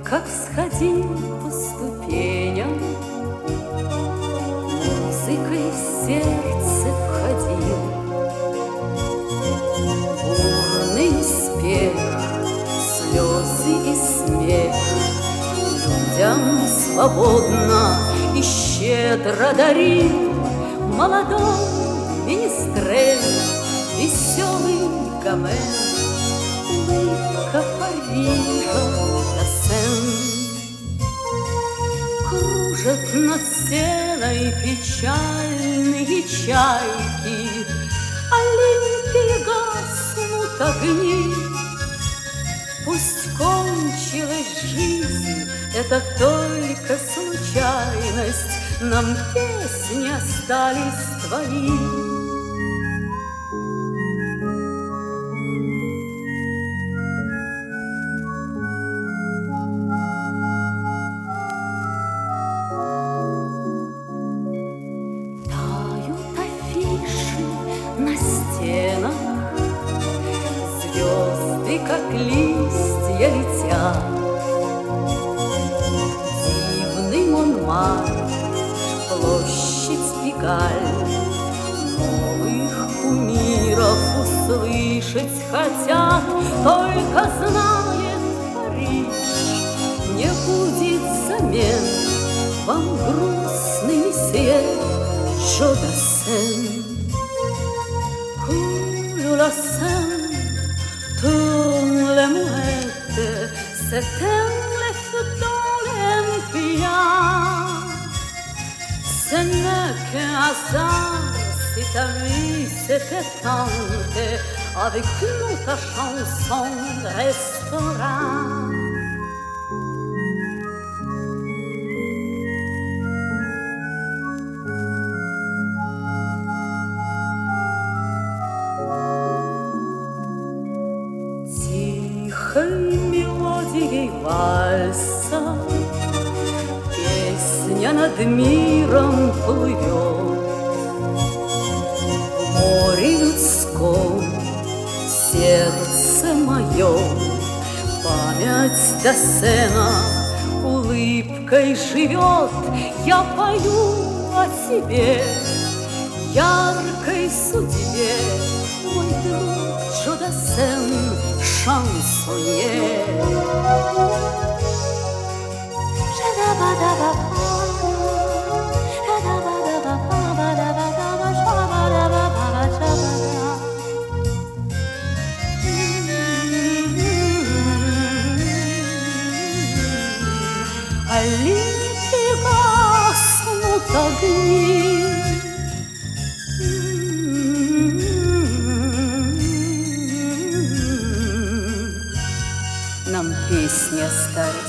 как всходил по ступеням, музыкой в сердце входил. Бурный успех, слезы и смех людям свободно и щедро дарил молодой министрель, веселый Гомен, улыбка Парижа до Сен. Кружат над сеной печальные чайки, Олимпии гаснут огни. Пусть кончилась жизнь, это только случайность, нам песни остались твои. Тают афиши на стенах, звезды, как листья, летят. Дивный Монмарт, площадь Пигаль, новых кумиров услышать хотят. Только знает Париж, не будет замен вам грустный месье Жо Дассен. Coule la Seine, tourne les mouettes, s'éteignent les feux d'Olympia. Ce n'est qu'un hasard si ta vie s'était tentée avec nous ta chanson restera. Тихой мелодией вальса песня над миром плывет. В море людском сердце мое память Дассена улыбкой живет. Я пою о тебе, яркой судьбе, мой друг Жо Дассен, шансонье. Олимпии гаснут огни. Нам песни остались